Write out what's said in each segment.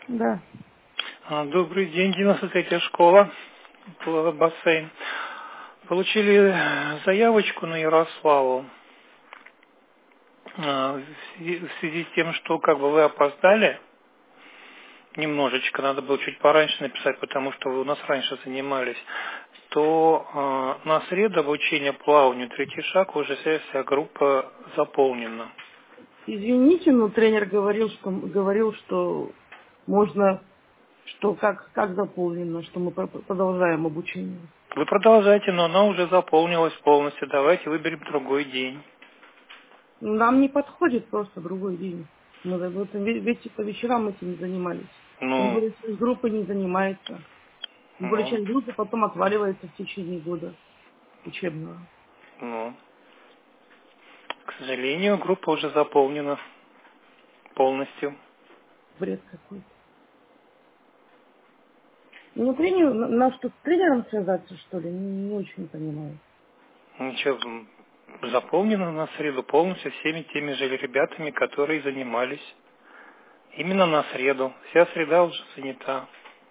Да. Добрый день, 93-я школа, бассейн. Получили заявочку на Ярославу в связи с тем, что как бы вы опоздали немножечко, надо было чуть пораньше написать, потому что вы у нас раньше занимались, то на среду обучение плаванию третий шаг уже вся группа заполнена. Извините, но тренер говорил, что можно, что как заполнено, что мы продолжаем обучение. Вы продолжайте, но она уже заполнилась полностью. Давайте выберем другой день. Нам не подходит просто другой день. Мы ведь по вечерам этим не занимались. Тем Ну, более, часть группы не занимается. Тем более, ну, часть группы потом отваливается в течение года учебного. ну. К сожалению, группа уже заполнена полностью. Бред какой-то. Ну, на что, с тренером связаться, что ли? Не очень понимаю. Ничего, заполнено на среду полностью всеми теми же ребятами, которые занимались. Именно на среду. Вся среда уже занята.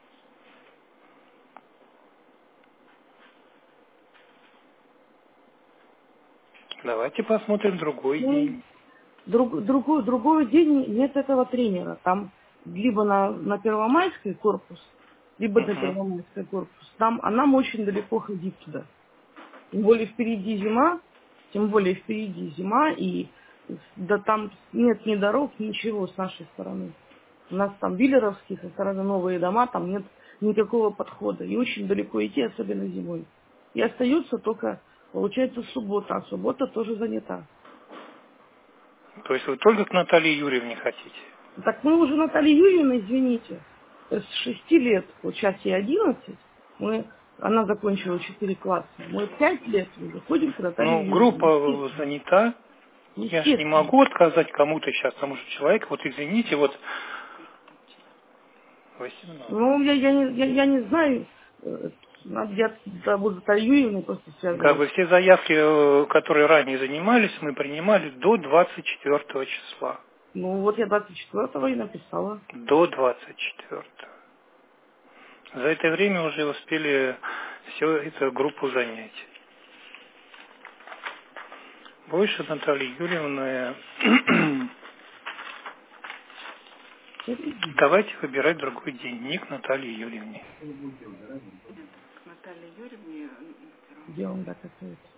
Давайте посмотрим другой день. Ну, другой день нет этого тренера. Там либо на Первомайской корпус, либо на Угу. Первомайской корпус. А нам очень далеко ходить туда. Тем более впереди зима, и да там нет ни дорог, ничего с нашей стороны. У нас там Виллеровские, со стороны новые дома, там нет никакого подхода. И очень далеко идти, особенно зимой. И остается только, получается, суббота, а суббота тоже занята. То есть вы только к Наталье Юрьевне хотите? Так мы уже Наталья Юрьевна, извините, с 6 лет, вот сейчас ей 11, она закончила 4 класса. Мы 5 лет уже ходим к Наталье Ну, Юрьевне. группа занята. Я ж не Естественно. могу отказать кому-то сейчас, потому что человек, вот извините, вот 18. Ну, я не знаю, я буду с Натальей Юрьевной просто Как бы связываться. все заявки, которые ранее занимались, мы принимали до 24 числа. Ну, вот я 24-го и написала. До 24. За это время уже успели всю эту группу занять. Больше Наталья Юрьевна, давайте выбирать другой день, не к Наталье Юрьевне. Ерунда какая-то.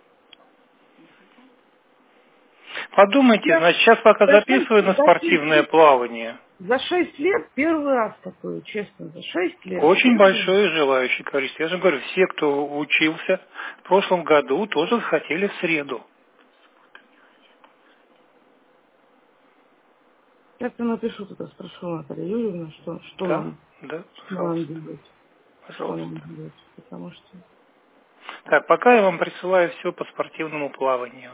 Подумайте, Я значит, сейчас пока за записываю на 6 спортивное лет, плавание. за 6 лет первый раз такое, честно, за 6 лет. Очень большое желающее количество. Я же говорю, все, кто учился в прошлом году, тоже хотели в среду. Я напишу туда, спрошу Наталью Юрьевну, что Да, нам, да, что нам пожалуйста. делать, что нам Пожалуйста. делать, потому что... Так, пока я вам присылаю все по спортивному плаванию.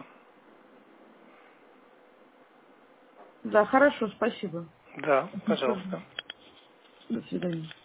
Да, хорошо, спасибо. Да, пожалуйста. До свидания.